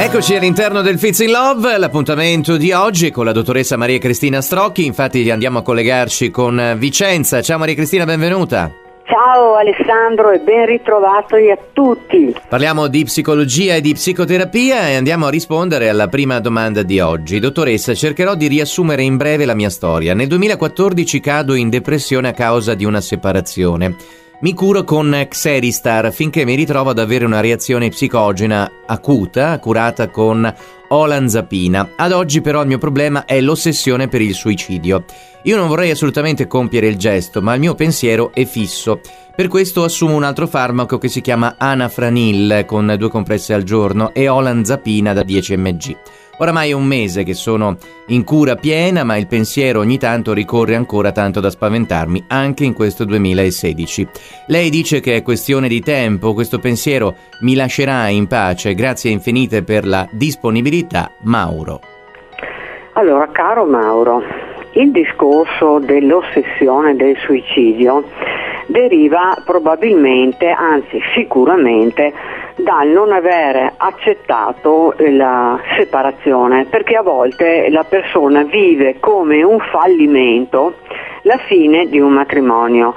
Eccoci all'interno del Fits in Love, l'appuntamento di oggi è con la dottoressa Maria Cristina Strocchi, infatti andiamo a collegarci con Vicenza. Ciao Maria Cristina, benvenuta. Ciao Alessandro e ben ritrovati a tutti. Parliamo di psicologia e di psicoterapia e andiamo a rispondere alla prima domanda di oggi. Dottoressa, cercherò di riassumere in breve la mia storia. Nel 2014 cado in depressione a causa di una separazione. Mi curo con Xeristar finché mi ritrovo ad avere una reazione psicogena acuta, curata con olanzapina. Ad oggi però il mio problema è l'ossessione per il suicidio. Io non vorrei assolutamente compiere il gesto, ma il mio pensiero è fisso. Per questo assumo un altro farmaco che si chiama Anafranil con 2 compresse al giorno e olanzapina da 10 mg. Oramai è un mese che sono in cura piena, ma il pensiero ogni tanto ricorre ancora tanto da spaventarmi, anche in questo 2016. Lei dice che è questione di tempo, questo pensiero mi lascerà in pace, grazie infinite per la disponibilità, Mauro. Allora, caro Mauro, il discorso dell'ossessione del suicidio deriva probabilmente, anzi sicuramente, dal non avere accettato la separazione, perché a volte la persona vive come un fallimento la fine di un matrimonio,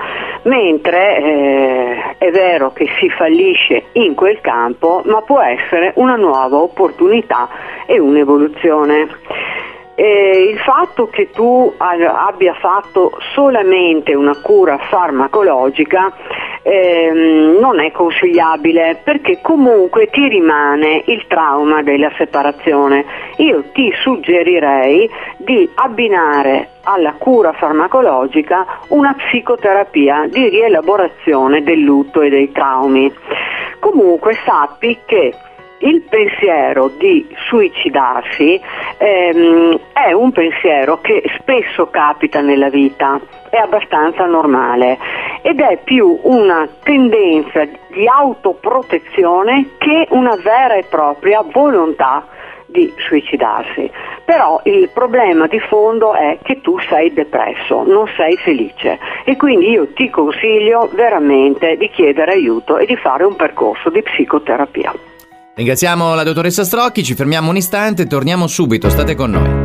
mentre è vero che si fallisce in quel campo, ma può essere una nuova opportunità e un'evoluzione. Il fatto che tu abbia fatto solamente una cura farmacologica non è consigliabile, perché comunque ti rimane il trauma della separazione. Io ti suggerirei di abbinare alla cura farmacologica una psicoterapia di rielaborazione del lutto e dei traumi. Comunque sappi che il pensiero di suicidarsi è un pensiero che spesso capita nella vita, è abbastanza normale ed è più una tendenza di autoprotezione che una vera e propria volontà di suicidarsi. Però il problema di fondo è che tu sei depresso, non sei felice, e quindi io ti consiglio veramente di chiedere aiuto e di fare un percorso di psicoterapia. Ringraziamo la dottoressa Strocchi, ci fermiamo un istante, torniamo subito, state con noi.